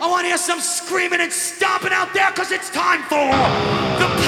I want to hear some screaming and stomping out there, because it's time for the